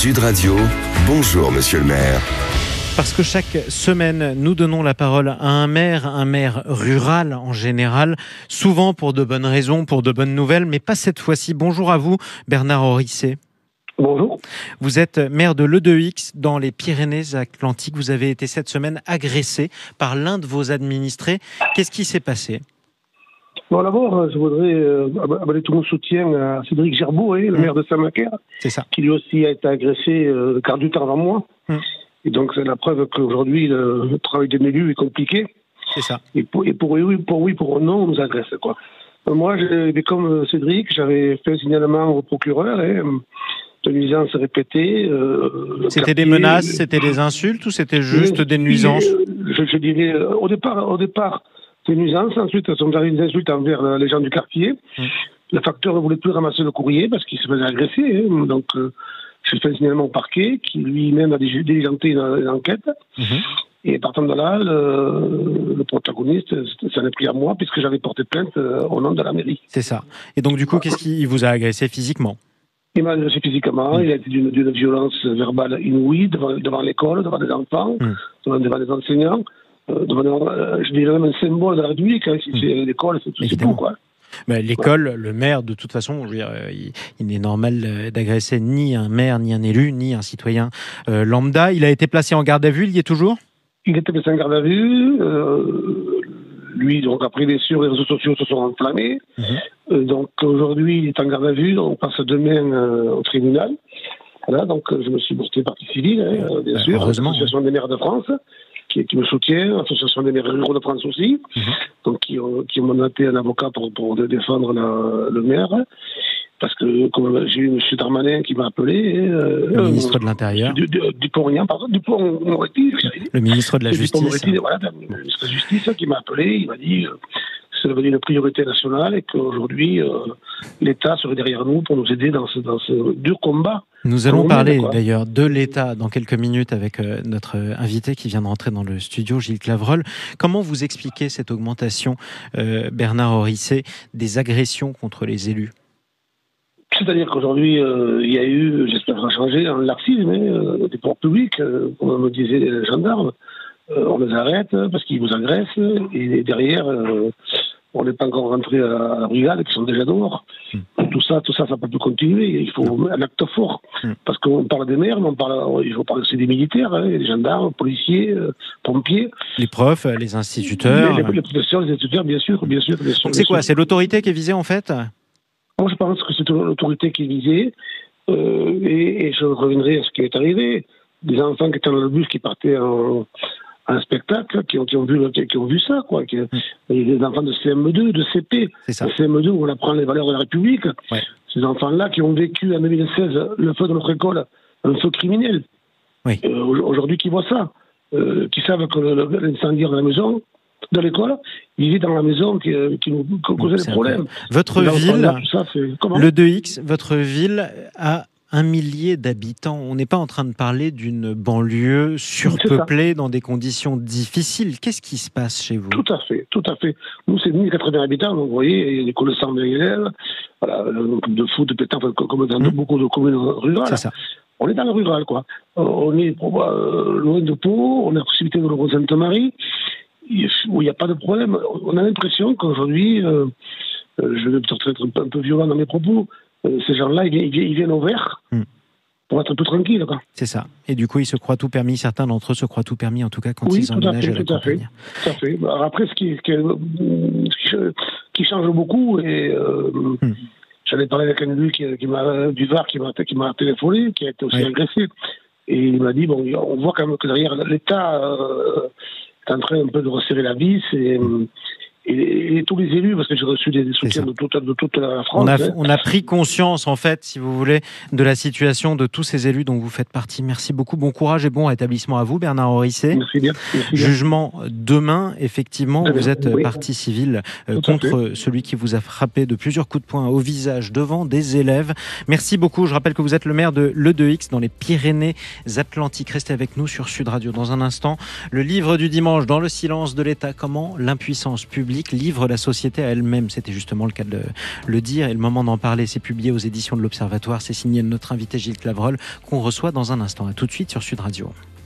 Sud Radio, bonjour monsieur le maire. Parce que chaque semaine, nous donnons la parole à un maire rural en général, souvent pour de bonnes raisons, pour de bonnes nouvelles, mais pas cette fois-ci. Bonjour à vous, Bernard Orisset. Bonjour. Vous êtes maire de l'E2X dans les Pyrénées-Atlantiques. Vous avez été cette semaine agressé par l'un de vos administrés. Qu'est-ce qui s'est passé ? Bon, d'abord, je voudrais amener tout mon soutien à Cédric Gerbeau, le maire de Saint-Macaire, qui lui aussi a été agressé le quart du temps avant moi. Et donc, c'est la preuve qu'aujourd'hui, le travail d'un élu est compliqué. C'est ça. Et pour oui, pour non, on nous agresse, quoi. Moi, comme Cédric, j'avais fait un signalement au procureur, de nuisances répétées. C'était des menaces, c'était des insultes ou c'était juste des nuisances ? Je dirais, au départ, des nuisances. Ensuite, elles sont arrivées des insultes envers les gens du quartier. Le facteur ne voulait plus ramasser le courrier parce qu'il se faisait agresser. Donc, j'ai fait un signalement au parquet qui lui-même a diligenté une enquête. Et partant de là, le protagoniste s'en est pris à moi puisque j'avais porté plainte au nom de la mairie. C'est ça. Et donc, du coup, qu'est-ce qu'il vous a agressé physiquement ? Il m'a agressé physiquement. Il a été d'une violence verbale inouïe devant l'école, devant les enfants, devant les enseignants. Je dirais même un symbole de la République. Si c'est l'école, c'est tout, quoi. Mais l'école, le maire, de toute façon, je veux dire, il n'est normal d'agresser ni un maire, ni un élu, ni un citoyen lambda. Il a été placé en garde à vue, il y est toujours ? Il a été placé en garde à vue. Lui, donc après, bien sûr, les réseaux sociaux se sont enflammés. Donc aujourd'hui, il est en garde à vue. On passe demain au tribunal. Voilà, donc je me suis porté partie civile, bien sûr. L'Association des maires de France. Qui me soutient, l'Association des maires ruraux de France aussi, donc qui ont mandaté un avocat pour défendre le maire, parce que comme j'ai eu M. Darmanin qui m'a appelé, le ministre de l'Intérieur, le ministre de la Justice, le ministre de la Justice qui m'a appelé, il m'a dit c'est devenu une priorité nationale et qu'aujourd'hui l'État serait derrière nous pour nous aider dans ce dur combat. Nous allons parler d'ailleurs de l'État dans quelques minutes avec notre invité qui vient de rentrer dans le studio, Gilles Clavreul. Comment vous expliquez cette augmentation, Bernard Orisset, des agressions contre les élus ? C'est-à-dire qu'aujourd'hui, il y a eu, j'espère que ça va changer, un laxisme des pouvoirs publics, comme me disaient les gendarmes. On les arrête parce qu'ils vous agressent et derrière, on n'est pas encore rentré à la brigade qui sont déjà dehors. Tout ça, ça peut plus continuer. Il faut un acte fort. Parce qu'on parle des maires, mais il faut parler aussi des militaires, des gendarmes, policiers, pompiers. Les profs, les instituteurs. Les professeurs, les instituteurs, bien sûr. Donc c'est quoi ? C'est l'autorité qui est visée en fait ? Moi, je pense que c'est l'autorité qui est visée. Et je reviendrai à ce qui est arrivé. Des enfants qui étaient dans le bus, qui partaient un spectacle, qui ont vu ça, quoi. Il y a des enfants de CM2, de CP, de CM2 où on apprend les valeurs de la République. Ces enfants-là qui ont vécu en 2016 le feu de notre école, un feu criminel. Aujourd'hui, qui voient ça, qui savent que l'incendiaire de la maison, de l'école, il vit dans la maison qui nous causait des problèmes. Votre ville, l'E2X, votre ville a 1 millier d'habitants. On n'est pas en train de parler d'une banlieue surpeuplée dans des conditions difficiles. Qu'est-ce qui se passe chez vous ? Tout à fait. Nous, c'est 1080 habitants, donc vous voyez, il y a une école de 100 élèves, voilà, de foot, de pétanque, comme dans beaucoup de communes rurales. C'est ça. On est dans le rural, quoi. On est loin de Pau, on est à proximité de l'Euro Sainte-Marie, où il n'y a pas de problème. On a l'impression qu'aujourd'hui, je vais peut-être être un peu violent dans mes propos, ces gens-là, ils viennent au vert pour être plus tranquilles. C'est ça. Et du coup, ils se croient tout permis. Certains d'entre eux se croient tout permis, en tout cas, quand ils emménagent à la campagne. Tout à fait. Alors après, ce qui change beaucoup, et j'en ai parlé avec un élu du Var qui m'a téléphoné, qui a été aussi agressé. Et il m'a dit, on voit quand même que derrière, l'État est en train un peu de resserrer la vis et tous les élus, parce que j'ai reçu des soutiens de toute la France. On a pris conscience, en fait, si vous voulez, de la situation de tous ces élus dont vous faites partie. Merci beaucoup. Bon courage et bon rétablissement à vous, Bernard Orisset. Merci bien. Jugement demain, effectivement. Vous êtes partie civile contre celui qui vous a frappé de plusieurs coups de poing au visage devant des élèves. Merci beaucoup. Je rappelle que vous êtes le maire de l'E2X dans les Pyrénées-Atlantiques. Restez avec nous sur Sud Radio. Dans un instant, le livre du dimanche, Dans le silence de l'État, comment l'impuissance publique public livre la société à elle-même. C'était justement le cas de le dire et le moment d'en parler. C'est publié aux éditions de l'Observatoire. C'est signé de notre invité Gilles Clavreul qu'on reçoit dans un instant. À tout de suite sur Sud Radio.